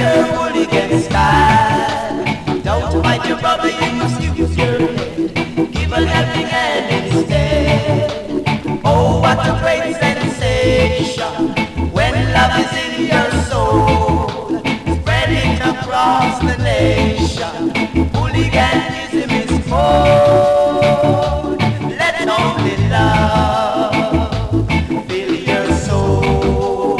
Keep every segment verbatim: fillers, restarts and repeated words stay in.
your hooligan style. Don't fight your brother, you must use your head. Give a helping hand instead. Oh, what a great sensation when love is in your soul. Spread it across the nation. Hooliganism is cold. Let only love fill your soul.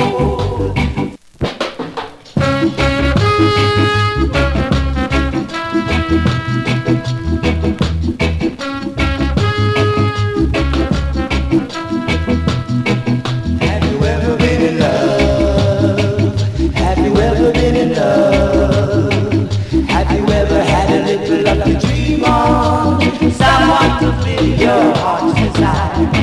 Have you ever been in love? Have you ever been in love? Have you ever had a little love to dream on? Someone to fill your heart's desire.